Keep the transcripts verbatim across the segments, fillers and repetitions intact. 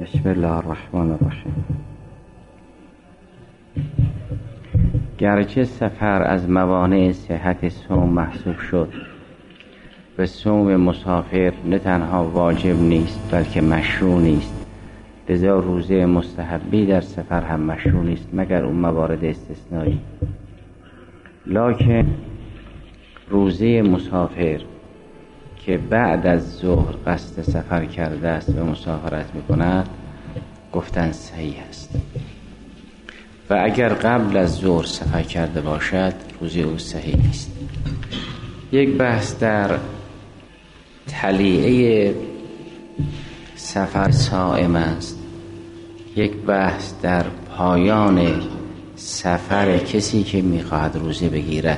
بسم الله الرحمن الرحیم. گرچه سفر از موانع صحت صوم محسوب شد، به صوم مسافر نه تنها واجب نیست بلکه مشروع نیست، لذا روزه مستحبی در سفر هم مشروع نیست مگر اون موارد استثنایی. لکن روزه مسافر که بعد از ظهر قصد سفر کرده است و مسافرت میکند گفتن صحیح است، و اگر قبل از ظهر سفر کرده باشد روزه او صحیح نیست. یک بحث در تلیعه سفر صائم است، یک بحث در پایان سفر کسی که میخواهد روزه بگیرد.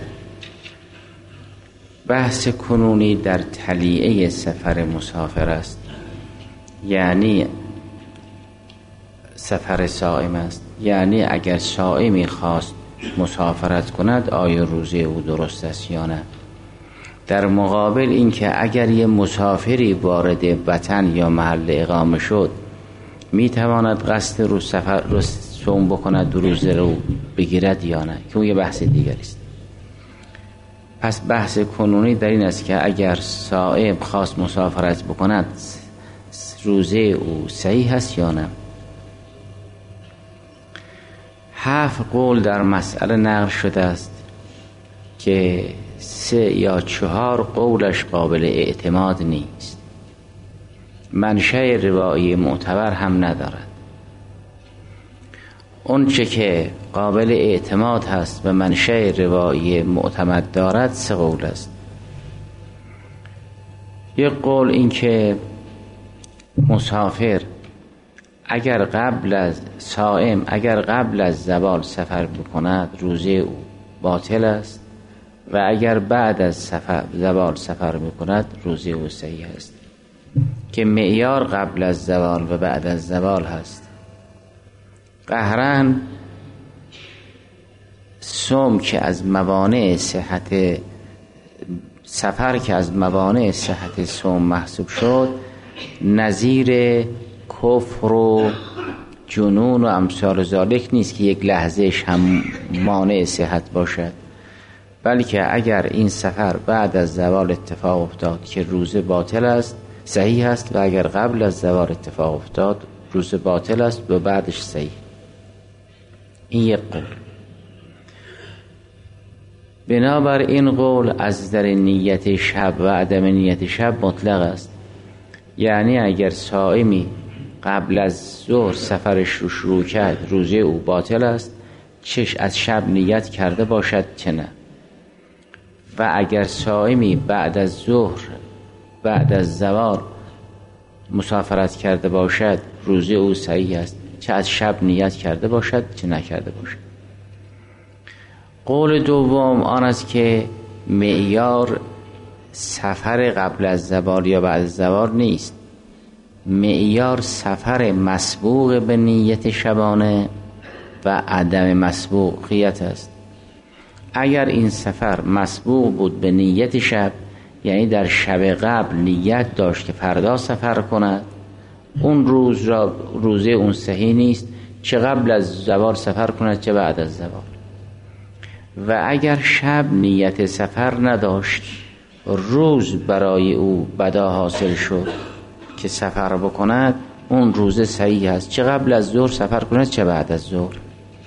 بحث کنونی در تلیعه سفر مسافر است، یعنی سفر صائم است، یعنی اگر صائمی خواست مسافرت کند آیا روزه او درست است یا نه. در مقابل این که اگر یه مسافری وارد وطن یا محل اقامه شد میتواند قصد رو سفر رو صوم بکند، دو روزه رو بگیرد یا نه، که اون یه بحث دیگری است. پس بحث کنونی در این است که اگر صائم خواست مسافرت بکند روزه او صحیح است یا نه. هفت قول در مسئله نقل شده است که سه یا چهار قولش قابل اعتماد نیست، منشأ روایی معتبر هم ندارد. اون چه که قابل اعتماد هست و منشأ روایی معتمد دارد سه قول است. یک قول این که مسافر اگر قبل از صائم اگر قبل از زوال سفر بکند روزه او باطل است، و اگر بعد از سفر زوال سفر میکند روزه او صحیح است، که معیار قبل از زوال و بعد از زوال هست. قهرن صوم که از موانع صحت سفر که از موانع صحت صوم محسوب شد، نظیر کفر و جنون و امثال ذالک نیست که یک لحظهش هم مانع صحت باشد، بلکه اگر این سفر بعد از زوال اتفاق افتاد که روزه باطل است صحیح است، و اگر قبل از زوال اتفاق افتاد روزه باطل است و بعدش صحیح. این یک قول. بنابر این قول از در نیت شب و عدم نیت شب مطلق است، یعنی اگر صائمی قبل از ظهر سفرش رو شروع کرد روزه او باطل است، چش از شب نیت کرده باشد چه نه. و اگر صائمی بعد از ظهر بعد از زوال مسافرت کرده باشد روزه او صحیح است، چه از شب نیت کرده باشد چه نکرده باشد. قول دوم آن است که معیار سفر قبل از زوال یا بعد از زوال نیست، معیار سفر مسبوق به نیت شبانه و عدم مسبوقیت است. اگر این سفر مسبوق بود به نیت شب، یعنی در شب قبل نیت داشت که فردا سفر کند، اون روز را روزه اون صحیح نیست، چه قبل از زوال سفر کند چه بعد از زوال. و اگر شب نیت سفر نداشت، روز برای او بدا حاصل شد که سفر بکند، اون روزه صحیح است، چه قبل از ظهر سفر کند چه بعد از ظهر.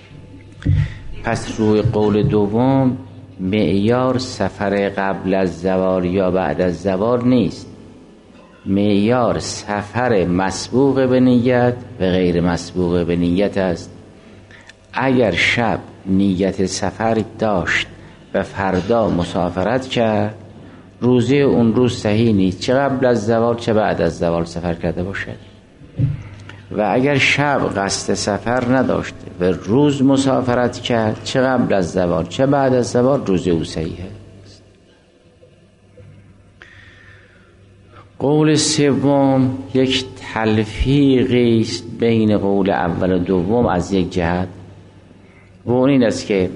پس روی قول دوم معیار سفر قبل از زوال یا بعد از زوال نیست، معیار سفر مسبوق به نیت و غیر مسبوق به نیت است. اگر شب نیت سفر داشت و فردا مسافرت کرد روزه اون روز صحیح نیست، چه قبل از زوال چه بعد از زوال سفر کرده باشد. و اگر شب قصد سفر نداشت و روز مسافرت کرد، چه قبل از زوال چه بعد از زوال روزه او صحیح است. قول سوم یک تلفیقی است بین قول اول و دوم از یک جهت، و اون این است که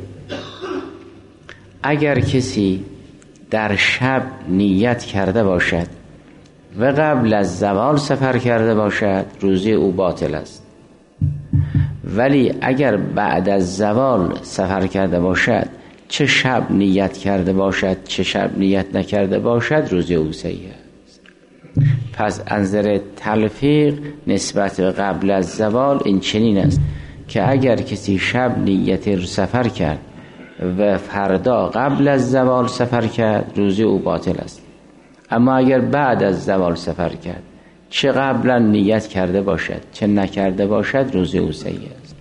اگر کسی در شب نیت کرده باشد و قبل از زوال سفر کرده باشد روزه او باطل است. ولی اگر بعد از زوال سفر کرده باشد، چه شب نیت کرده باشد چه شب نیت نکرده باشد، روزه او صحیح است. پس از نظر تلفیق نسبت به قبل از زوال این چنین است که اگر کسی شب نیت سفر کرد و فردا قبل از زوال سفر کرد، روزه او باطل است. اما اگر بعد از زوال سفر کرد، چه قبلا نیت کرده باشد چه نکرده باشد، روزه او صحیح است.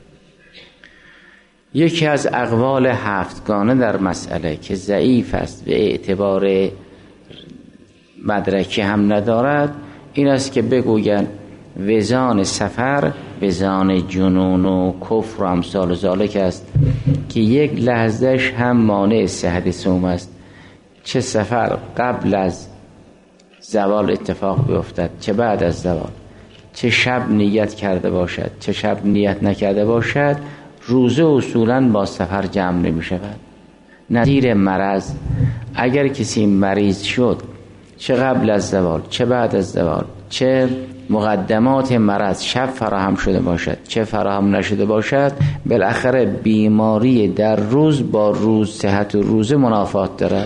یکی از اقوال هفتگانه در مسئله که ضعیف است و اعتبار مدرکی هم ندارد این است که بگویند وزان سفر وزان جنون و کفر و امثال ذالک است که یک لحظهش هم مانع صحت صوم است، چه سفر قبل از زوال اتفاق بیفتد چه بعد از زوال، چه شب نیت کرده باشد چه شب نیت نکرده باشد، روزه اصولاً با سفر جمع نمی شود. نظیر مرض، اگر کسی مریض شد چه قبل از زوال چه بعد از زوال، چه مقدمات مرض شب فراهم شده باشد چه فراهم نشده باشد، بالاخره بیماری در روز با روز صحت و روزه منافات دارد.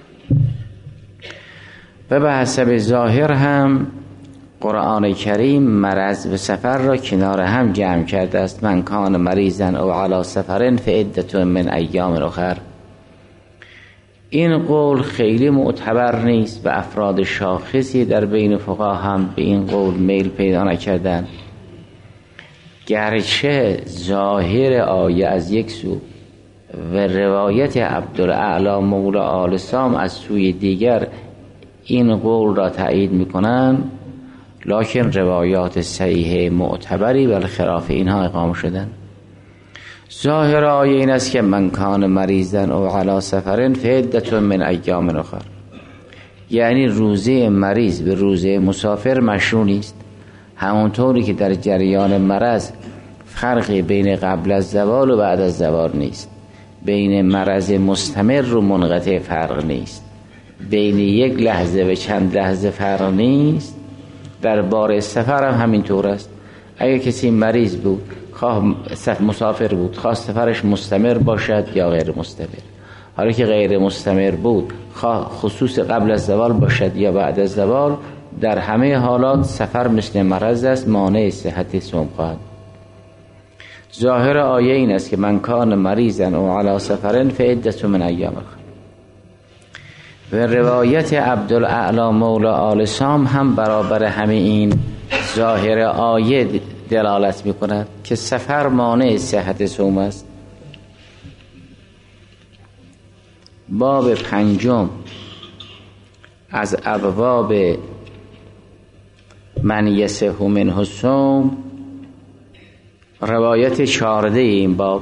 و به حسب ظاهر هم قرآن کریم مرض و سفر را کنار هم جمع کرده است. من کان مریضا او علی سفر فعدة من ایام اخر. این قول خیلی معتبر نیست و افراد شاخصی در بین فقها هم به این قول میل پیدا نکردند، گرچه ظاهر آیه از یک سو و روایت عبدالاعلی مولا آل سام از سوی دیگر این قول را تایید میکنند، لکن روایات صحیح معتبری بر خلاف اینها اقامه شدند. ظاهر آیه این است که من کان مریضا او علی سفر فعدة من ایام اخر، یعنی روزه مریض به روزه مسافر مشروع نیست، همونطوری که در جریان مرض فرقی بین قبل از زوال و بعد از زوال نیست، بین مرض مستمر و منقطع فرق نیست، بین یک لحظه و چند لحظه فرق نیست. در بار سفر هم همینطور است. اگر کسی مریض بود خواه مسافر بود، خواه سفرش مستمر باشد یا غیر مستمر، حالا که غیر مستمر بود خواه خصوص قبل از زوال باشد یا بعد از زوال، در همه حالات سفر مثل مرض است، مانع صحت صوم خواهد. ظاهر آیه این است که من کان مریضا او علی سفر فعدة من ایام اخر. و روایت عبدالاعلی مولا آل سام هم برابر همه این ظاهر آیه دلالت میکند که سفر مانع صحت صوم است. باب پنجم از ابواب من یصح منه الصوم، روایت چهارده این باب.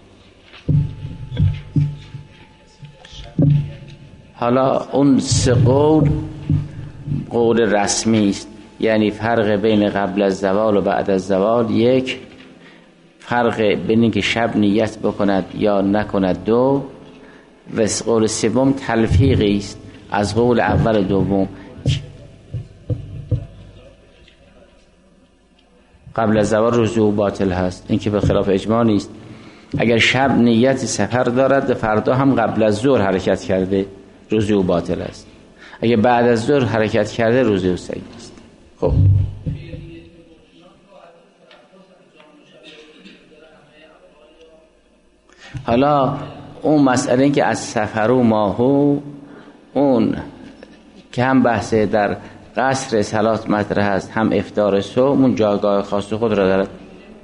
حالا اون سه قول قول رسمی است، یعنی فرق بین قبل از زوال و بعد از زوال یک، فرق بین که شب نیت بکند یا نکند دو، و قول سوم تلفیقی است از قول اول و دوم. قبل از زوال روزه او باطل هست، این که به خلاف اجماع نیست. اگر شب نیت سفر دارد و فردا هم قبل از ظهر حرکت کرده روزه او باطل است، اگر بعد از ظهر حرکت کرده روزه او صحیح است. خب حالا اون مسئله این که از سفر و ماهو، اون که هم بحث در قصر صلات مطرح است هم افطار صوم، اون جایگاه خاص خود را دارد.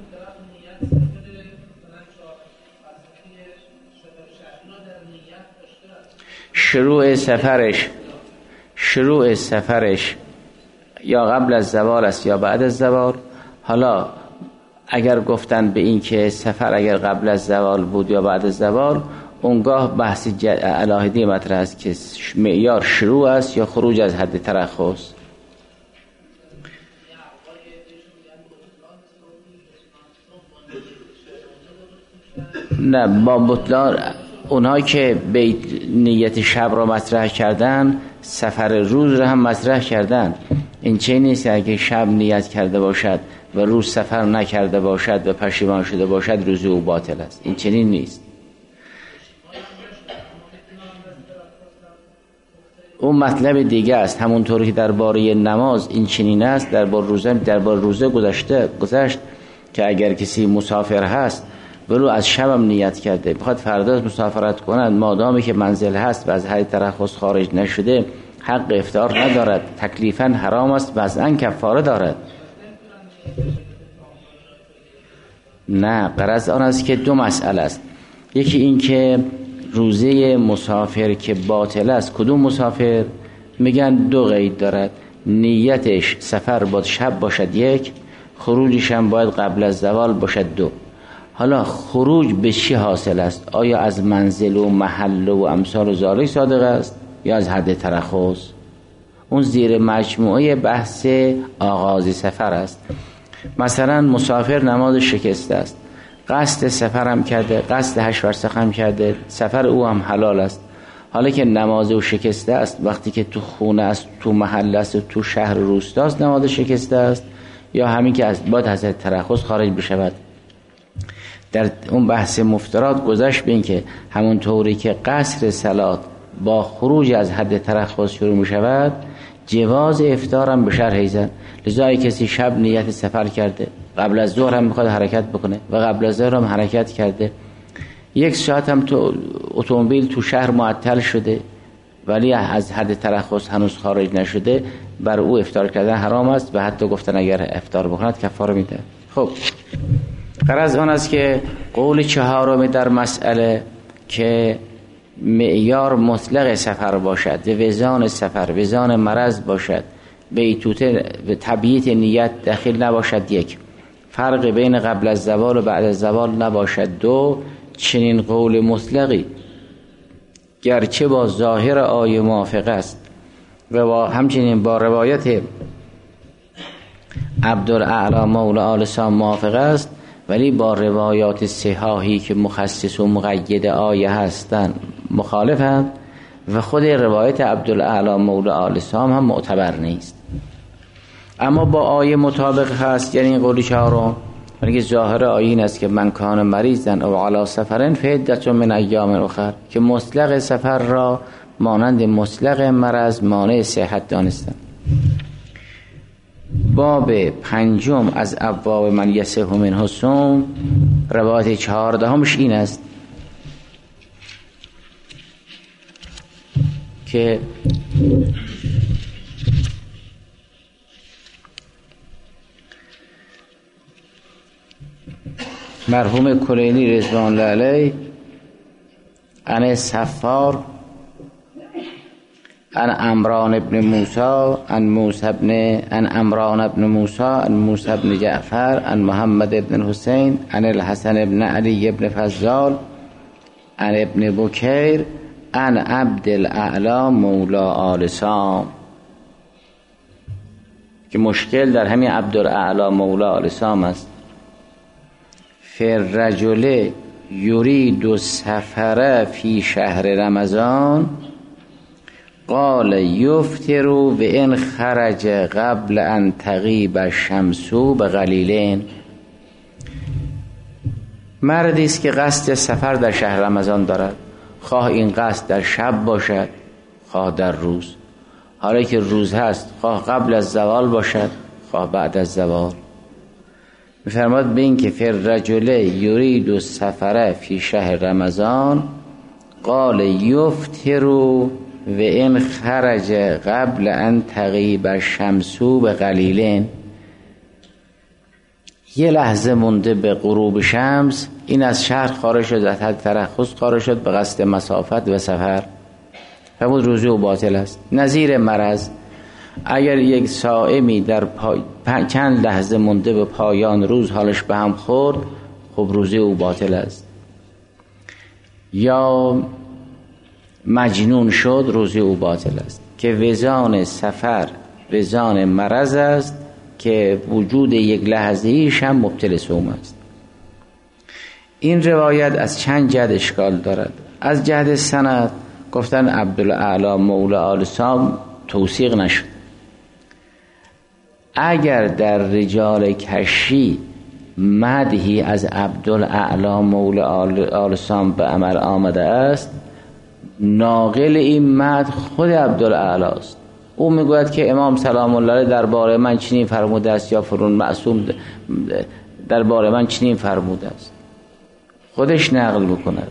شروع سفرش شروع سفرش یا قبل از زوال است یا بعد از زوال. حالا اگر گفتن به این که سفر اگر قبل از زوال بود یا بعد از زوال، اونگاه بحث علاهدی مطرح است که معیار شروع است یا خروج از حد ترخص. نه، با بطلان اونها که بیت نیت شب را مطرح کردن، سفر روز را هم مطرح کردن. این چه نیست که اگه شب نیت کرده باشد و روز سفر نکرده باشد و پشیمان شده باشد روزه او باطل است. این چنین نیست. اون مطلب دیگه است. همونطور که درباره نماز این چنین است، درباره روزه درباره روزه گذشته گذشت که اگر کسی مسافر هست ولو از شبم نیت کرده بخواد فردا مسافرت کند، مادامی که منزل هست و از حد ترخص خارج نشده حق افطار ندارد، تکلیفاً حرام است، وضعاً کفاره دارد. نه، غرض آن است که دو مسئله است. یکی این که روزه مسافر که باطل است، کدوم مسافر؟ میگن دو قید دارد. نیتش سفر با شب باشد یک، خروجش هم باید قبل از زوال باشد دو. حالا خروج به چی حاصل است؟ آیا از منزل و محل و امثال و ذالک صادق است یا از حد ترخص؟ اون زیر مجموعه بحث آغاز سفر است. مثلا مسافر نماز شکسته است، قصد سفر هم کرده، قصد هشت ورسخ هم کرده، سفر او هم حلال است. حالا که نماز او شکسته است، وقتی که تو خونه است، تو محل است، تو شهر روستاست نماز شکسته است، یا همین که از باید از ترخص خارج بشود. در اون بحث مفترات گذشت به این که همون طوری که قصر صلات با خروج از حد ترخص شروع می شود، جواز افطار هم به شرح زد. لذا کسی شب نیت سفر کرده، قبل از ظهر هم میخواد حرکت بکنه و قبل از ظهر هم حرکت کرده، یک ساعت هم تو اتومبیل تو شهر معطل شده ولی از حد ترخص هنوز خارج نشده، بر او افطار کردن حرام است و حتی گفتن اگر افطار بکند کفاره میده. خب غرض آن است که قول چهارم در مسئله که معیار مطلق سفر باشد و وزان سفر وزان مرض باشد، بیتوته و تبییت نیت داخل نباشد یک، فرق بین قبل از زوال و بعد از زوال نباشد دو، چنین قول مطلقی گرچه با ظاهر آیه موافق است و با همچنین با روایت عبدالاعلی مولا آل سام موافق است، ولی با روایات صحاحی که مخصص و مقید آیه هستند مخالفند و خود روایت عبدالاعلی مولا آل سام هم معتبر نیست. اما با آیه مطابق هست، یعنی این قولی چهارم، یعنی ظاهر آیه این است که من کان مریضن او علی سفرن فعدت من ایام اخر، که مطلق سفر را مانند مطلق مرض مانع صحت دانستن. باب پنجم از ابواب من یصح منه الصوم، روایت چهاردهمش این است که مرحوم کلینی رضوان الله علیه عن صفار عن عمران ابن موسی عن موسی ابن عن عمران ابن موسی عن موسی ابن جعفر عن محمد ابن حسین عن الحسن ابن علی ابن فضال عن ابن بکیر عن عبدالاعلی مولا آل سام، که مشکل در همین عبدالاعلی مولا آل سام است. فالرجل یرید السفر فی شهر رمضان قال یفطر و ان خرج قبل ان تغیب الشمس بقلیلین. مردی است که قصد سفر در شهر رمضان دارد، خواه این قصد در شب باشد خواه در روز. حالا که روز هست خواه قبل از زوال باشد خواه بعد از زوال. می‌فرماد به این که فالرجل یرید السفر فی شهر رمضان قال یفطر و ان خرج قبل ان تغیب الشمس بقلیلین. یه لحظه مونده به غروب شمس این از شهر خارج شد، از حد ترخص خارج شد به قصد مسافت و سفر، فرمود روزه او باطل است. نظیر مرض، اگر یک صائمی در پای... چند لحظه مونده به پایان روز حالش به هم خورد، خب روزه او باطل است. یا مجنون شد، روزه او باطل است. که وزان سفر وزان مرض است که وجود یک لحظه ایش هم مبطل صوم است. این روایت از چند جهت اشکال دارد. از جهت سند گفتن عبدالاعلی مولا آل سام توثیق نشد. اگر در رجال کشی مدحی از عبدالاعلی مولا آل سام به عمل آمده است، ناقل این مدح خود عبدالاعلی است. او میگوید که امام سلام الله علیه درباره من چنین فرموده است، یا فرون معصوم درباره من چنین فرموده است، خودش نقل میکند.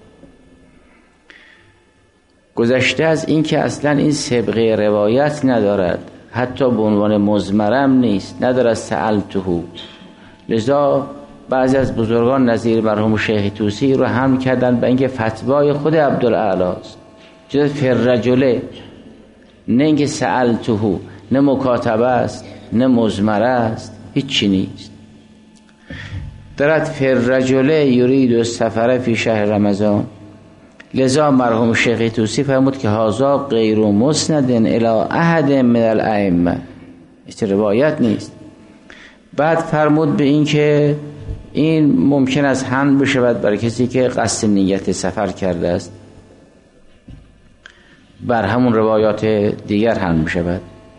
گذشته از این که اصلا این سابقه روایت ندارد، حتی به عنوان مضمرم نیست، ندارد سألته. لذا بعضی از بزرگان نظیر مرحوم شیخ طوسی رو هم کردن به اینکه فتوای خود عبدالاعلی است، جز فررجله، نه اینکه سألته، نه مکاتبه است، نه مضمره است، هیچی نیست. درد فررجله یرید السفر فی شهر رمضان. لذا مرحوم شیخ طوسی فرمود که هذا غیر مسند الی احد من الائمه، هیچ روایت نیست. بعد فرمود به این که این ممکن است حمل بشود برای کسی که قصد نیت سفر کرده است، بر همون روایات دیگر حمل بشود.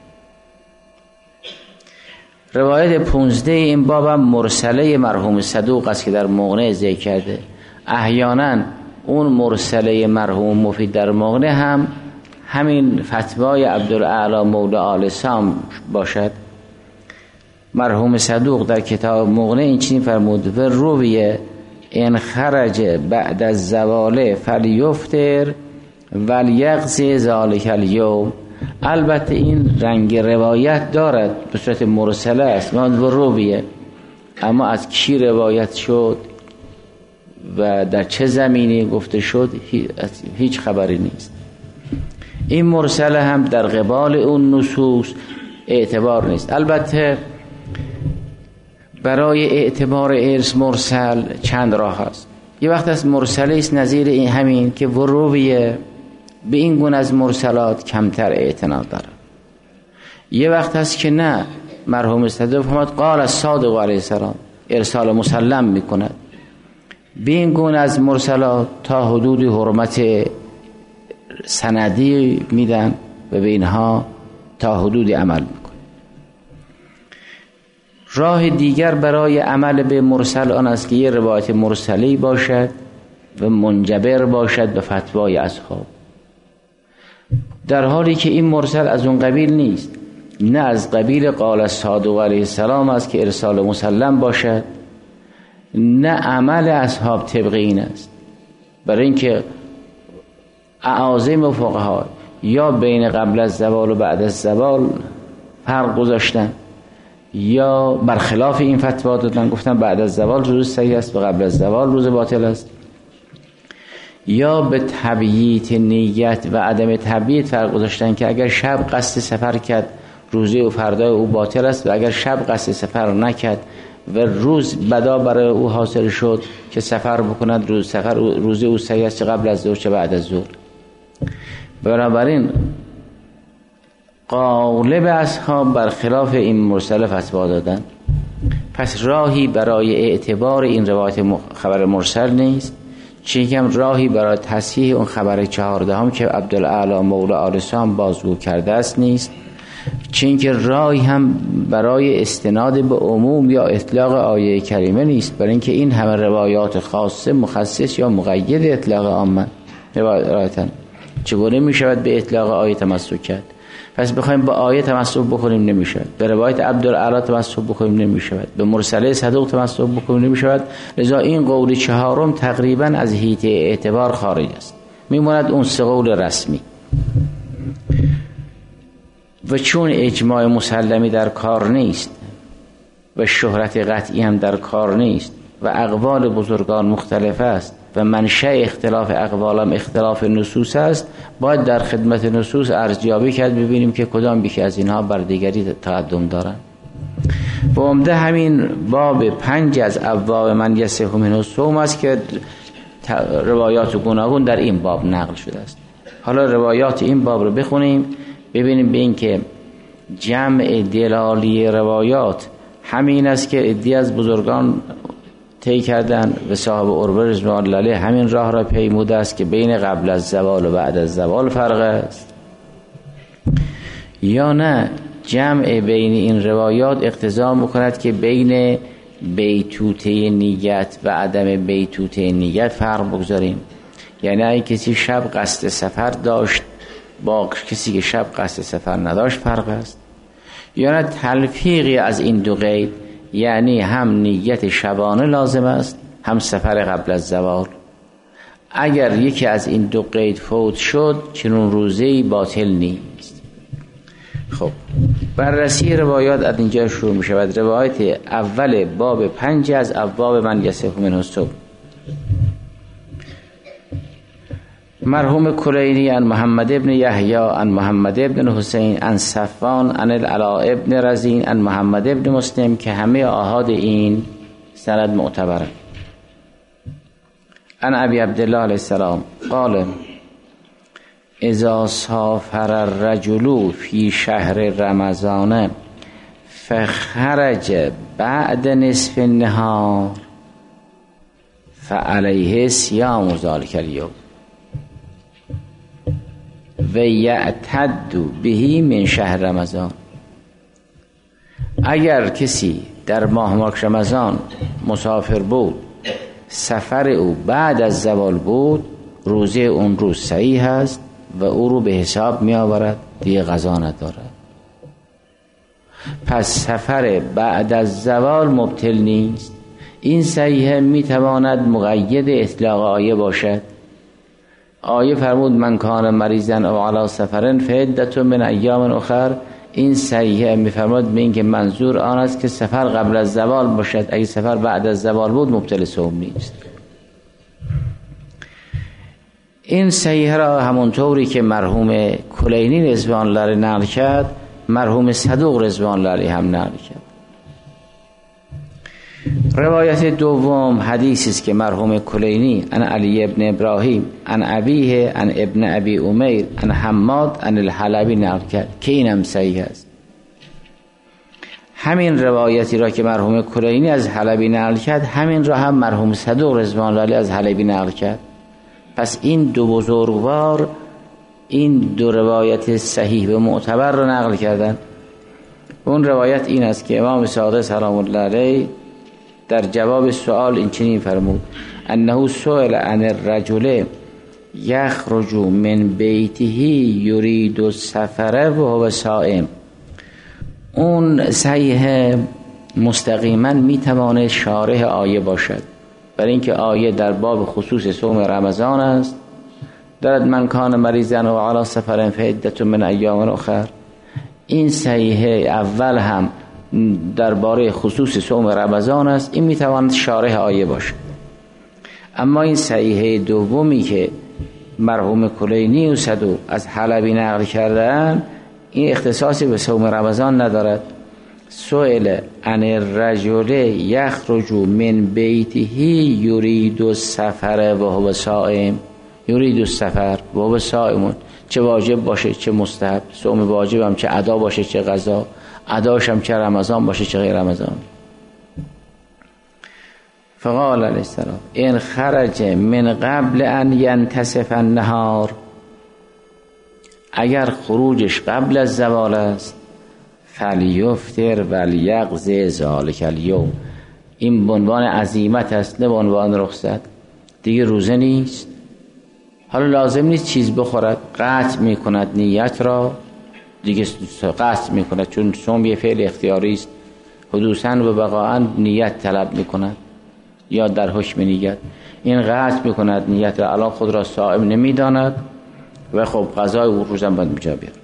روایت پونزده این باب هم مرسله مرحوم صدوق است که در مغنی ذکر کرده. احیانا اون مرسله مرحوم مفید در مغنی هم همین فتوای عبدالاعلی مولا آل سام باشد. مرحوم صدوق در کتاب مغنی این چنین فرمود: و رویه ان خرج بعد از زوال فلیفطر ولیقضی ذالک الیوم. البته این رنگ روایت دارد، به صورت مرسله است، و رویه، اما از کی روایت شد و در چه زمینی گفته شد هیچ خبری نیست. این مرسله هم در قبال اون نصوص اعتبار نیست. البته برای اعتبار ارث مرسل چند راه هست. یه وقت از مرسله است نظیر این همین که ورویه به این گونه از مرسلات کمتر اعتنا داره. یه وقت هست که نه، مرحوم صدوق فرمود قال الصادق علیه السلام، ارسال مسلم میکند. به این گونه از مرسلات تا حدود حرمت سندی میدن و به اینها تا حدود عمل میکنن. راه دیگر برای عمل به مرسل آن است که یه روایت مرسلی باشد و منجبر باشد به فتوای اصحاب، در حالی که این مرسل از اون قبیل نیست، نه از قبیل قال الصادق علیه السلام است که ارسال مسلم باشد، نه عمل اصحاب طبق این است. برای اینکه اعاظم فقها یا بین قبل از زوال و بعد از زوال فرق گذاشتن، یا برخلاف این فتوا دادن، گفتن بعد از زوال روز صحیح است و قبل از زوال روز باطل است، یا به تبییت نیت و عدم تبییت فرق گذاشتن که اگر شب قصد سفر کرد روزی و فردای او باطل است، و اگر شب قصد سفر نکرد و روز بدا برای او حاصل شد که سفر بکند، روز سفر روزی او صحیح است چه قبل از ظهر چه بعد از ظهر. بنابراین غالب اصحاب برخلاف این مرسل فتوا دادن. پس راهی برای اعتبار این روایت خبر مرسل نیست، چون راهی برای تصحیح اون خبر چهاردهم که عبدالاعلی مولا آل سام بازگو کرده است نیست، چون که راهی هم برای استناد به عموم یا اطلاق آیه کریمه نیست، برای اینکه این همه روایات خاصه مخصص یا مقید اطلاق عامه روایتن، چگونه می شود به اطلاق آیه تمسک کرد؟ پس بخوایم به آیه تمسک بکنیم نمی شود، به روایت عبدالاعلی تمسک بکنیم نمی شود، به مرسله صدوق تمسک بکنیم نمی شود. لذا این قول چهارم تقریبا از حیطه اعتبار خارج است، می ماند اون سه قول رسمی. و چون اجماع مسلمی در کار نیست و شهرت قطعی هم در کار نیست و اقوال بزرگان مختلف است و منشأ اختلاف اقوال هم اختلاف نصوص است، باید در خدمت نصوص ارزیابی کرد ببینیم که کدام یکی از اینها بر دیگری تقدم دارند. و عمده همین باب پنج از ابواب من یصح منه الصوم است که روایات گوناگون در این باب نقل شده است. حالا روایات این باب رو بخونیم ببینیم به این که جمع دلالی روایات همین است که عده‌ای از بزرگان طی کردن و صاحب عروه رضوان الله علیه همین راه را پیموده است که بین قبل از زوال و بعد از زوال فرق است، یا نه جمع بین این روایات اقتضا میکند که بین بیتوته نیت و عدم بیتوته نیت فرق بگذاریم. یعنی اگه کسی شب قصد سفر داشت با کسی که شب قصد سفر نداشت فرق است، یا نه تلفیقی از این دو قید، یعنی هم نیت شبانه لازم است هم سفر قبل از زوال. اگر یکی از این دو قید فوت شد چنون روزه‌ای باطل نیست. خب بررسی روایات از اینجا شروع می شود. روایت اول باب پنج از ابواب من یصح منه الصوم. مرحوم کلینی عن محمد ابن یحیی عن محمد ابن حسین عن صفوان عن العلاء ابن رزین عن محمد ابن مسلم، که همه آحاد این سند معتبره. عن ابی عبدالله علیه السلام قال اذا سافر الرجل فی شهر رمضان فخرج بعد نصف النهار فعلیه صیام ذلک الیوم و یعتد به من شهر رمضان. اگر کسی در ماه مبارک رمضان مسافر بود، سفر او بعد از زوال بود، روزه اون روز صحیح است و او رو به حساب می آورد، دیگه قضا ندارد. پس سفر بعد از زوال مبطل نیست. این صحیح می تواند مقید اطلاق آیه باشد. آیه فرمود من کان مریضا او علی سفر فعدة من ایام اخر. این صحیح می فرمود به این که منظور آن است که سفر قبل از زوال باشد. اگه سفر بعد از زوال بود مبطل صوم نیست. این صحیح را همونطوری که مرحوم کلینی رضوان الله نقل کرد، مرحوم صدوق رضوان الله هم نقل کرد. روایت دوم حدیثی است که مرحوم کلینی عن علی ابن ابراهیم عن ابیه عن ابن ابی امیر عن حماد عن الحلبی نقل کرد که اینم صحیح است. همین روایتی را که مرحوم کلینی از حلبی نقل کرد، همین را هم مرحوم صدوق رضوان الله از حلبی نقل کرد. پس این دو بزرگوار این دو روایت صحیح و معتبر را نقل کردند. اون روایت این است که امام صادق سلام الله علیه در جواب سوال این چنین فرمود انه سئل عن الرجل یخرج من بیته یرید السفر و هو صائم. اون صحیح مستقیما میتواند شارح آیه باشد، برای اینکه آیه در باب خصوص صوم رمضان است، دارد من کان مریضا و علی سفر فعدة من ایام اخر. این صحیح اول هم درباره خصوص صوم رمضان است، این میتواند شارح آیه باشد. اما این صحیح دومی که مرحوم کلینی و صدوق از حلبی نقل کردن، این اختصاصی به صوم رمضان ندارد. سئل عن الرجل یخرج من بیته یرید السفر و هو صائم. یرید السفر و هو صائم، چه واجب باشه چه مستحب، صوم واجب هم چه ادا باشه چه قضا، اداش هم چه رمضان باشه چه غیر رمضان. فقال علیه السلام ان خرج من قبل ان ینتصف النهار، اگر خروجش قبل از زوال است، فلیفطر ولیقضی ذلک الیوم. این به عنوان عزیمت است نه به عنوان رخصت. دیگه روزه نیست، حالا لازم نیست چیز بخورد، قطع میکند نیت را، دیگه قطع میکند، چون صوم یه فعل اختیاری است، حدوثاً و بقاءً نیت طلب میکند یا در حکم نیت. این قطع میکند نیت را، الان خود را صائم نمیداند و خب قضای او روزم باید میجا بیاد.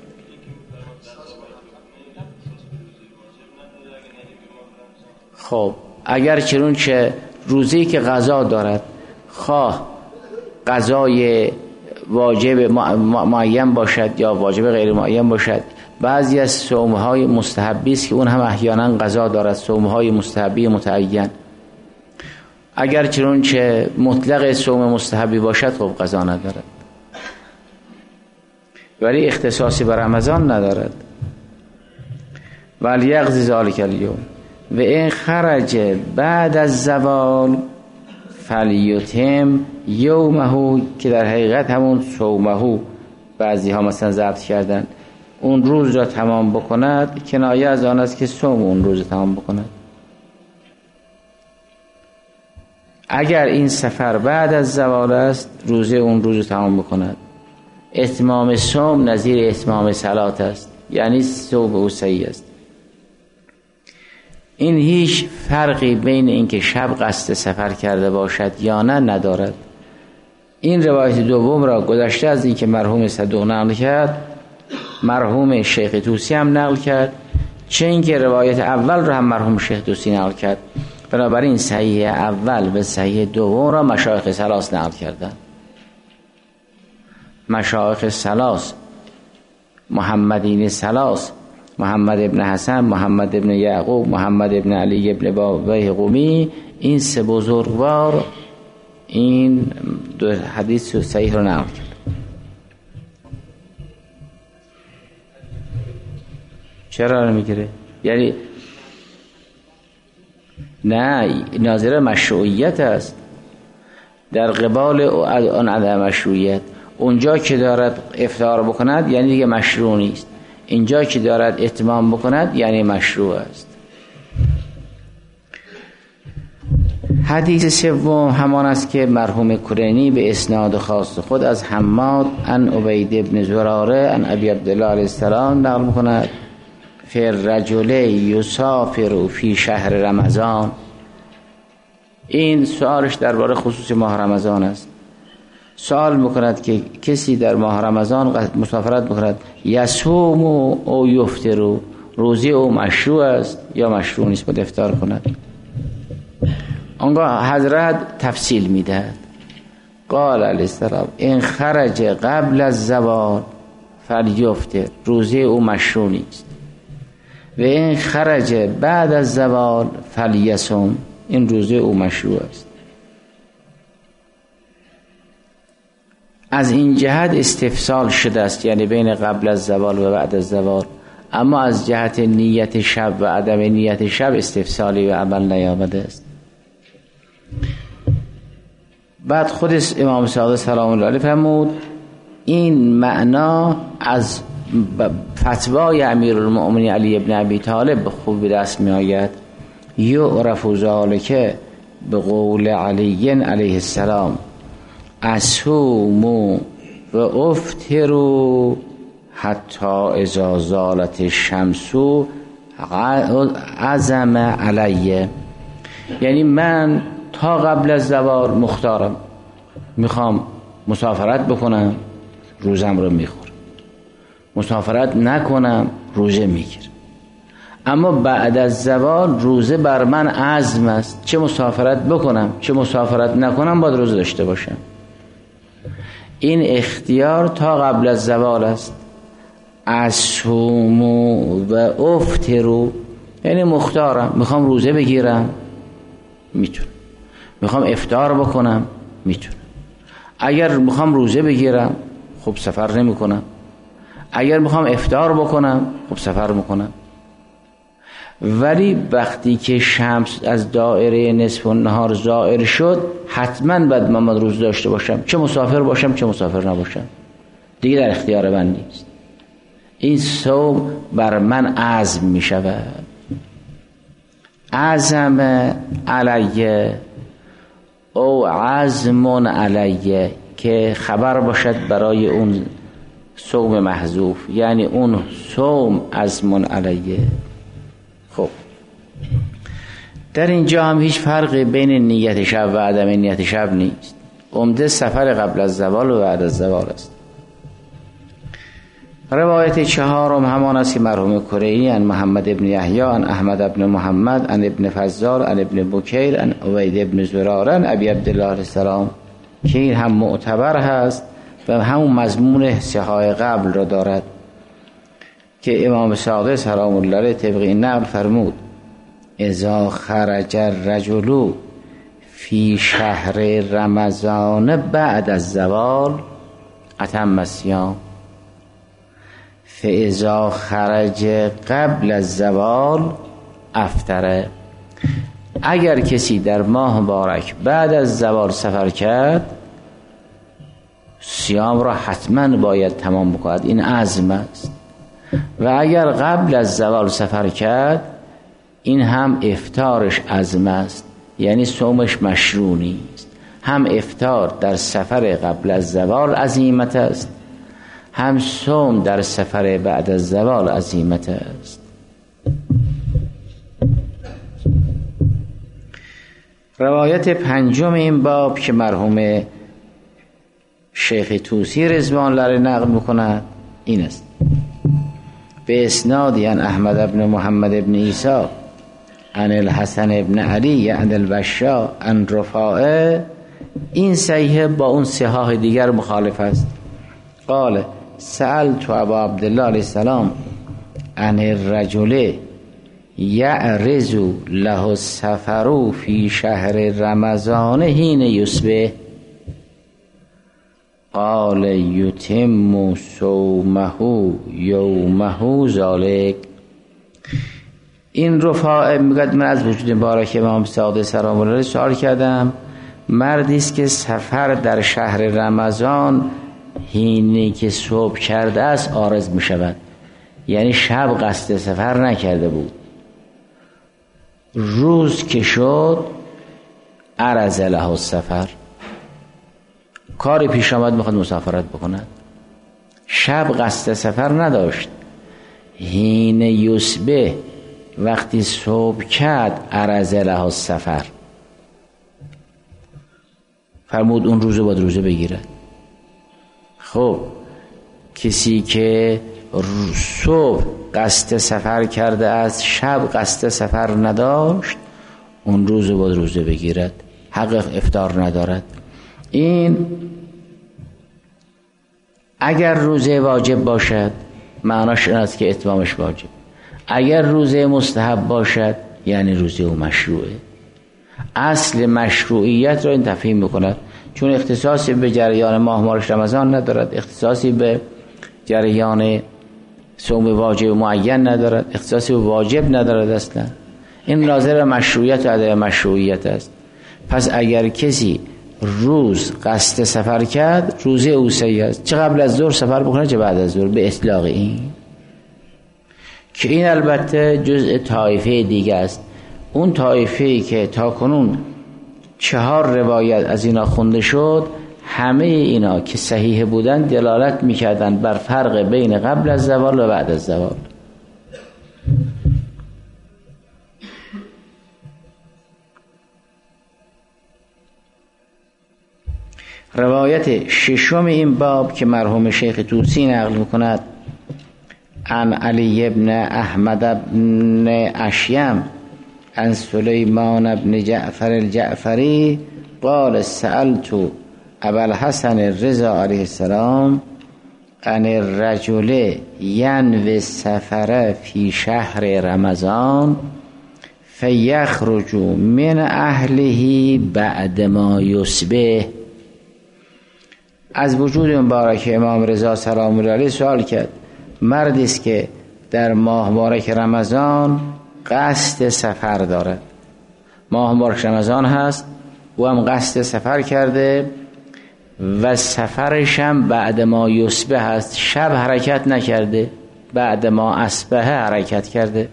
خب اگر چنون چه روزی که قضا دارد، خواه قضای واجب معین باشد یا واجب غیر معین باشد، بعضی از صوم‌های مستحبی است که اون هم احیانا قضا دارد، صوم‌های مستحبی متعین. اگر چنون چه مطلق صوم مستحبی باشد، خب قضا ندارد، ولی اختصاصی بر رمضان ندارد. ولی یقضی ذلک الیوم و این خرج بعد از زوال فلیتم یومه، که در حقیقت همون صومه، بعضی ها مثلا ضبط کردن اون روز را تمام بکند کنایه از آن است که صوم اون روز تمام بکند. اگر این سفر بعد از زوال است روزه اون روز تمام بکند. اتمام صوم نظیر اتمام صلات است، یعنی صوم او صحیح است. این هیچ فرقی بین اینکه شب قصد سفر کرده باشد یا نه ندارد. این روایت دوم را گذشته از اینکه مرحوم صدوق نقل کرد، مرحوم شیخ طوسی هم نقل کرد، چه اینکه روایت اول را هم مرحوم شیخ طوسی نقل کرد. بنابراین صحیح اول و صحیح دوم را مشایخ ثلاث نقل کردند. مشایخ ثلاث، محمدین ثلاث، محمد ابن حسن، محمد ابن یعقوب، محمد ابن علی ابن بابی قومی، این سه بزرگوار این دو حدیث صحیح رو نقل کرد. چرا نمیگیره؟ یعنی نه، ناظر مشروعیت است در قبال آن عدم مشروعیت. اونجا که دارد افطار بکند یعنی دیگه مشروع نیست، اینجا که دارد اتمام بکند یعنی مشروع است. حدیث سوم همان است که مرحوم کرینی به اسناد خاص خود از حماد عن عبید ابن زراره عن ابی عبدالله علیه السلام نقل می‌کند فی الرجل یسافر فی شهر رمضان. این سوالش درباره خصوص ماه رمضان است. سوال میکند که کسی در ماه رمضان مسافرت بکند، یصوم او یفطر، روزی او مشروع است یا مشروع نیست باید افطار کند؟ آنگاه حضرت تفصیل میدهد. قال علیه السلام این خرج قبل از زوال فلیفطر، روزی او مشروع نیست. و این خرج بعد از زوال فلیصم، این روزه او مشروع است. از این جهت استفصال شده است، یعنی بین قبل از زوال و بعد از زوال. اما از جهت نیت شب و عدم نیت شب استفصالی و عمل نیامده است. بعد خود امام صادق سلام الله علیه فرمود این معنا از فتوای امیرالمؤمنین علی ابن ابی طالب به خوب دست می آید. یعرف ذالک به قول علی علیه السلام اصوم و افطر حتی اذا زالت الشمس عزم علیه، یعنی من تا قبل از زوال مختارم، میخوام مسافرت بکنم روزم رو میخورم، مسافرت نکنم روزه میگیرم. اما بعد از زوال روزه بر من عزم است، چه مسافرت بکنم چه مسافرت نکنم باید روزه داشته باشم. این اختیار تا قبل از زوال است. اصوم و افطر یعنی مختارم، میخوام روزه بگیرم میتونم، میخوام افطار بکنم میتونم. اگر میخوام روزه بگیرم خب سفر نمی کنم، اگر میخوام افطار بکنم خب سفر میکنم. ولی وقتی که شمس از دایره نصف النهار زائر شد حتما باید من روزه داشته باشم، چه مسافر باشم چه مسافر نباشم، دیگه در اختیار من نیست. این صوم بر من عزم می شود. عزم علیه او عزم علیه که خبر باشد برای اون صوم محذوف، یعنی اون صوم عزم علیه. خب در اینجا هم هیچ فرقی بین نیت شب و عدم نیت شب نیست. عمده سفر قبل از زوال و بعد از زوال است. روایت چهارم همان است که مرحوم کرینی عن محمد ابن یحیی عن احمد ابن محمد عن ابن فضال عن ابن بکیر عن عبید ابن زراره عن ابی عبدالله علیه السلام، که این هم معتبر هست و همون مضمون سحای قبل را دارد که امام صادق سلام الله علیه طبق این نقل فرمود اذا خرج الرجل فی شهر رمضان بعد از زوال اتم الصیام فاذا خرج قبل از زوال افطر. اگر کسی در ماه مبارک بعد از زوال سفر کرد صیام را حتما باید تمام بکند، این عزم است. و اگر قبل از زوال سفر کرد این هم افطارش عزم است، یعنی صومش مشروع نیست. هم افطار در سفر قبل از زوال عزیمت است، هم صوم در سفر بعد از زوال عزیمت است. روایت پنجم این باب که مرحوم شیخ طوسی رضوان الله علیه نقل میکند این است: به اسنادی عن احمد بن محمد بن عیسی عن الحسن بن علی عن البشا عن رفاعه. این صحیح با اون صحاح دیگر مخالف است. قال سألت ابا عبدالله علیه السلام عن الرجل یعرض له السفر فی شهر رمضان حین یصبح قال یتم صومه یومه ذلک. این رفاعه میگه من از وجود مبارک امام صادق سلام الله علیه سوال کردم، مردی است که سفر در شهر رمضان حینی که صبح کرده است عارض می شود، یعنی شب قصد سفر نکرده بود، روز که شد عرض له السفر، کاری پیش آمد میخواد مسافرت بکند، شب قصد سفر نداشت، حین یصبح وقتی صبح کرد عرض له السفر، فرمود اون روزو باید روزه بگیرد. خب کسی که صبح قصد سفر کرده است شب قصد سفر نداشت اون روزو باید روزه بگیرد، حق افطار ندارد. این اگر روزه واجب باشد معناش این است که اتمامش واجب، اگر روزه مستحب باشد یعنی روزه او مشروعه. اصل مشروعیت را این تفهیم میکند، چون اختصاصی به جریان ماه مبارک رمضان ندارد، اختصاصی به جریان صوم واجب معین ندارد، اختصاصی به واجب ندارد اصلا. این ناظر مشروعیت و عدم مشروعیت است. پس اگر کسی روز قصد سفر کرد روزه او صحیح است، چه قبل از ظهر سفر بکنه چه بعد از ظهر، به اطلاق این که این البته جزء طایفه دیگه است. اون طایفه‌ای که تا کنون چهار روایت از اینا خونده شد همه اینا که صحیح بودن دلالت میکردن بر فرق بین قبل از زوال و بعد از زوال. روایت ششم این باب که مرحوم شیخ طوسی نقل میکند عن علی ابن احمد ابن اشیم عن سلیمان ابن جعفر الجعفری قال سألت ابا الحسن الرضا علیه السلام عن الرجل ینوی السفر فی شهر رمضان فیخرج من اهله بعد ما یصبح. از وجود مبارک امام رضا سلام الله علیه سوال کرد، مردی است که در ماه مبارک رمضان قصد سفر دارد، ماه مبارک رمضان هست او هم قصد سفر کرده و سفرش هم بعد ما یصبح هست، شب حرکت نکرده، بعد ما اصبح حرکت کرده.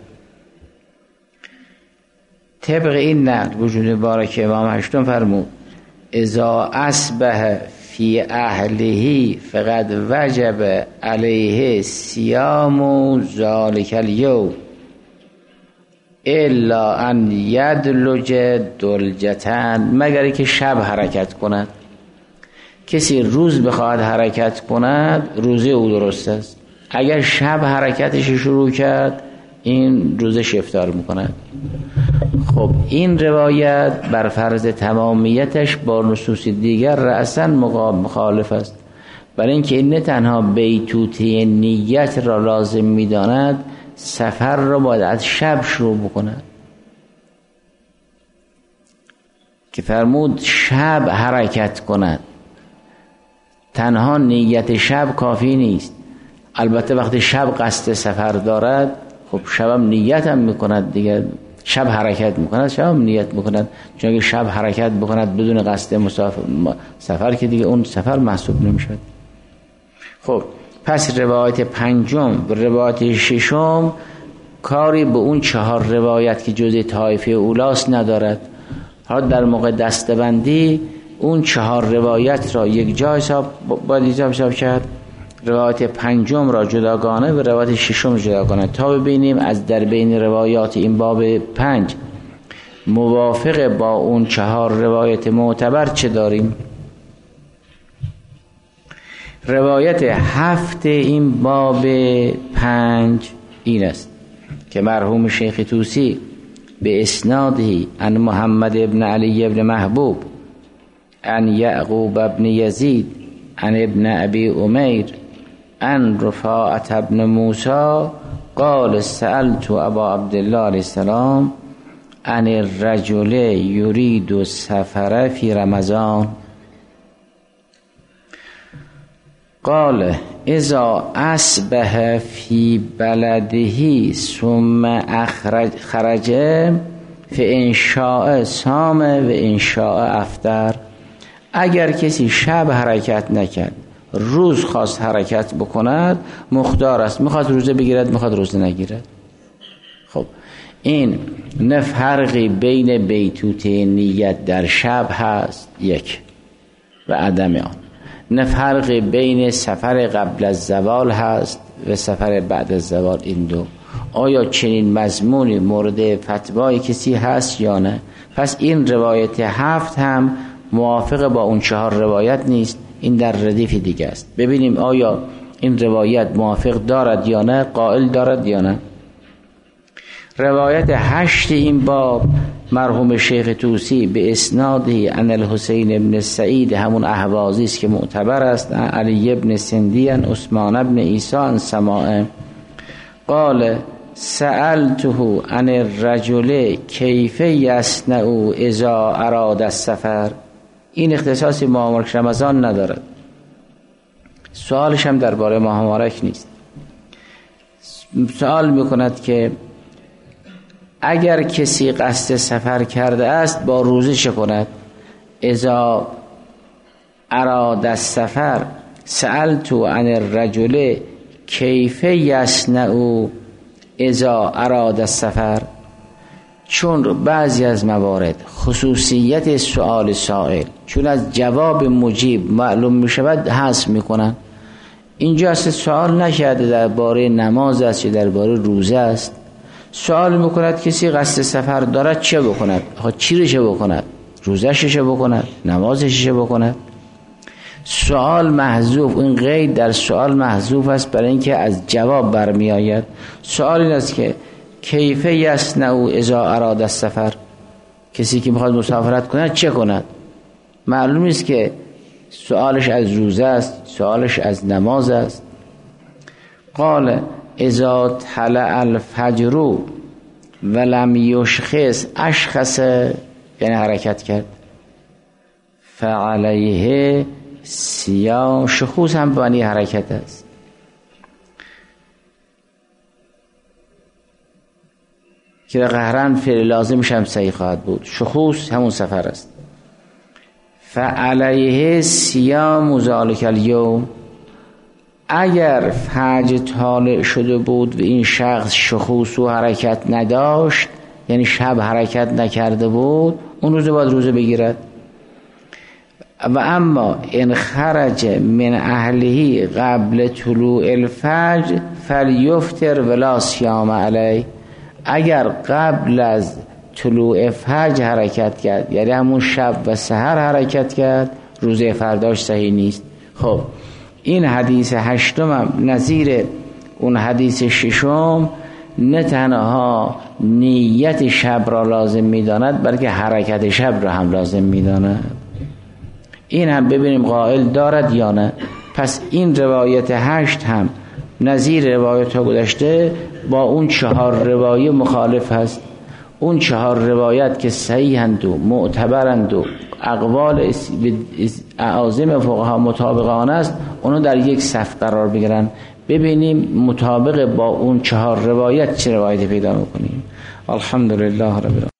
طبق این نقل وجود مبارک امام هشتم فرمود اذا اصبح فی اهله فقد وجب علیه صیام ذلک الیوم الا ان یدلج دلجتن، مگر که شب حرکت کند. کسی روز بخواهد حرکت کند روزه او درست است، اگر شب حرکتش شروع کرد این روزش افطار میکند. خب این روایت بر فرض تمامیتش با نصوص دیگر رأساً مخالف است، برای اینکه این نه تنها بیتوته نیت را لازم میداند، سفر را باید از شب شروع بکند که فرمود شب حرکت کند. تنها نیت شب کافی نیست، البته وقتی شب قصد سفر دارد خب شبم نیت هم میکند دیگه، شب حرکت میکند شبم نیت میکند، چون اگه شب حرکت بکند بدون قصد مسافر سفر که دیگه اون سفر محسوب نمیشد. خب پس روایت پنجم و روایت ششم کاری به اون چهار روایت که جزء طایفه اولاست ندارد. حالا در موقع دستبندی اون چهار روایت را یک جا حساب باید حساب حساب کرد، روایت پنجم را جداگانه و روایت ششم جداگانه، تا ببینیم از در بین روایات این باب پنج موافق با اون چهار روایت معتبر چه داریم. روایت هفت این باب پنج این است که مرحوم شیخ طوسی به اسنادی عن محمد ابن علی ابن محبوب عن یعقوب ابن یزید عن ابن ابی امیر عن رفاعة ابن موسی قال سألت ابا عبدالله علیه السلام عن الرجل یرید السفر فی رمضان قال اذا اصبح فی بلده ثم اخرج خرج فان شاء صام و ان شاء افطر. اگر کسی شب حرکت نکرد روز خواست حرکت بکند مختار است، میخواد روزه بگیرد میخواد روزه نگیرد. خب این نه فرقی بین بیتوته نیت در شب هست یک و عدم آن، نه فرقی بین سفر قبل از زوال هست و سفر بعد از زوال. این دو آیا چنین مضمونی مورد فتوای کسی هست یا نه؟ پس این روایت هفت هم موافق با اون چهار روایت نیست، این در ردیف دیگه است. ببینیم آیا این روایت موافق دارد یا نه، قائل دارد یا نه. روایت هشت این باب مرحوم شیخ طوسی به اسنادی عن الحسین ابن سعید همون اهوازی است که معتبر است، علی ابن سندی عن عثمان ابن عیسی عن سماع قال سألته عن الرجل کیف یصنع اذا اراد السفر. این اختصاصی ماه مبارک رمضان ندارد، سوالش هم درباره ماه مبارک نیست. سوال میکند که اگر کسی قصد سفر کرده است با روزه چه کند؟ اذا اراد السفر سألت عن الرجل کیف یصنع اذا اراد السفر. چون بعضی از موارد خصوصیت سؤال سائل چون از جواب مجیب معلوم می شود حذف می کنن. اینجا اصلا سوال نکرده درباره نماز است یا درباره روزه است، سوال میکند کسی قصد سفر دارد چه بکند؟ چی رو چه بکند؟ روزش چه بکند؟ نمازش چه بکند؟ سوال محذوف، این قید در سوال محذوف است برای اینکه از جواب برمی آید. سوال این است که کیف یصنع اذا اراد السفر، کسی که میخواد مسافرت کند چه کند؟ معلوم است که سوالش از روزه است، سوالش از نماز است. قال اذا طلع الفجر ولم یشخص، اشخص یعنی حرکت کرد، فعلیه صیام، شخوص هم بانی حرکت است. که قهرن فعل لازمش هم صحیح خواهد بود، شخوص همون سفر است. فعلیه صیام ذلک الیوم، اگر فجر طالع شده بود و این شخص شخوص و حرکت نداشت، یعنی شب حرکت نکرده بود، اون روز باید روزه بگیرد. و اما ان خرج من اهله قبل طلوع الفجر فلیفطر ولا صیام علیه، اگر قبل از طلوع فجر حرکت کرد یعنی همون شب و سحر حرکت کرد، روزه فرداش صحیح نیست. خب این حدیث هشتم هم نظیر اون حدیث ششم نه تنها نیت شب را لازم می‌داند بلکه حرکت شب را هم لازم می‌داند. این هم ببینیم قائل دارد یا نه. پس این روایت هشت هم نظیر روایت ها گذشته با اون چهار روایت مخالف هست. اون چهار روایت که صحیحند و معتبرند و اقوال اعاظم فقها مطابقان است، اونو در یک صف قرار بگیرن، ببینیم مطابق با اون چهار روایت چه روایت پیدا میکنیم. الحمدلله رب العالمین.